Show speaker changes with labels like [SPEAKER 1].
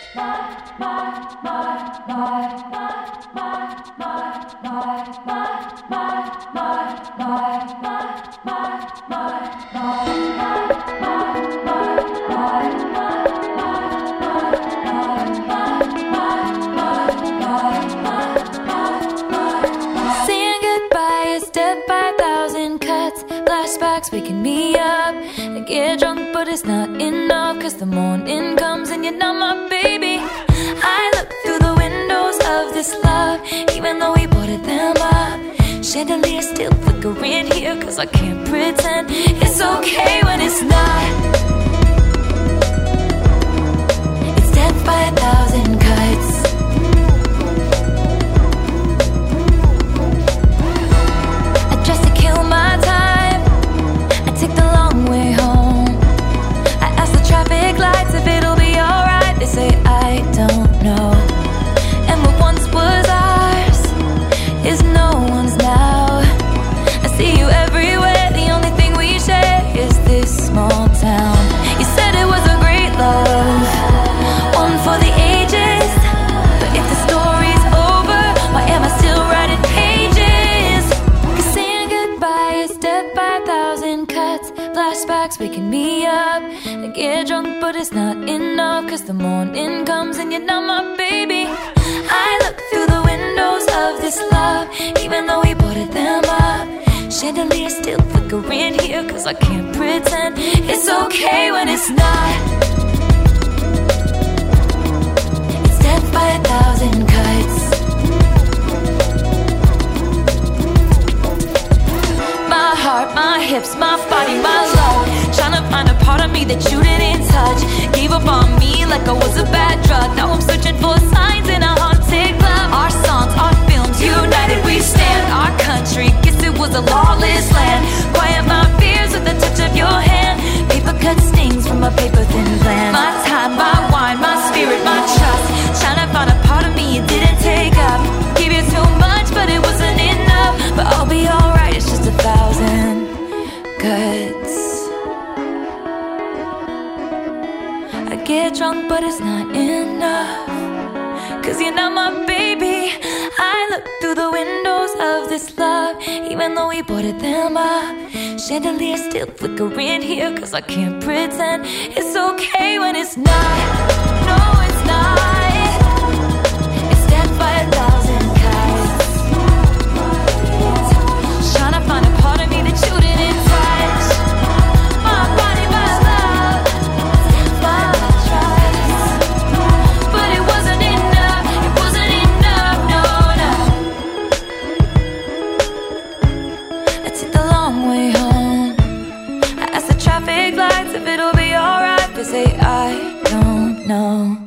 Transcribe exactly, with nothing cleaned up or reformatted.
[SPEAKER 1] Flashbacks waking me up. I get drunk but it's not enough, cause the morning comes and you're not my baby. I look through the windows of this love, even though we boarded them up. Chandelier still flickering here, cause I can't pretend it's okay when it's not. It's death by a thousand cuts. I dress to kill my time, take the long way home. I ask the traffic lights if it'll be alright. They say I don't know. And what once was ours is no one's now. I see you everywhere, the only thing we share is this small town. You said it was a great love, one for the ages. But if the story's over, why am I still writing pages? Cause saying goodbye is death by a thousand cuts. Flashbacks waking me up. I get drunk but it's not enough, cause the morning comes and you're not my baby. I look through the windows of this love, even though we boarded them up. Chandelier still flickering here, cause I can't pretend it's okay when it's not. It's death by a thousand cuts. My heart, my hips, my body, my love, trying to find a part of me that you didn't touch. Gave up on me like I was a bad drug. Now I'm searching for signs in a haunted club. Our songs, our films, united we stand. Our country, guess it was a lawless land. Quiet my fears with the touch of your hand. Paper cut stings from a paper thin plan. My time, my wine, my spirit, my trust, trying to find a part of me you didn't take up. Gave you too much but it wasn't enough. But I'll be alright, it's just a thousand cuts. I get drunk but it's not enough, cause you're not my baby. I look through the windows of this love, even though we boarded them up. Chandelier still flickering here, cause I can't pretend it's okay when it's not. No, it's not. It's death by a thousand cuts. Trying to find a part of me that you didn't touch. My body, my love, my trust. But it wasn't enough, it wasn't enough, no, no. I took the long way home. I asked the traffic lights if it'll be alright. They say I don't know.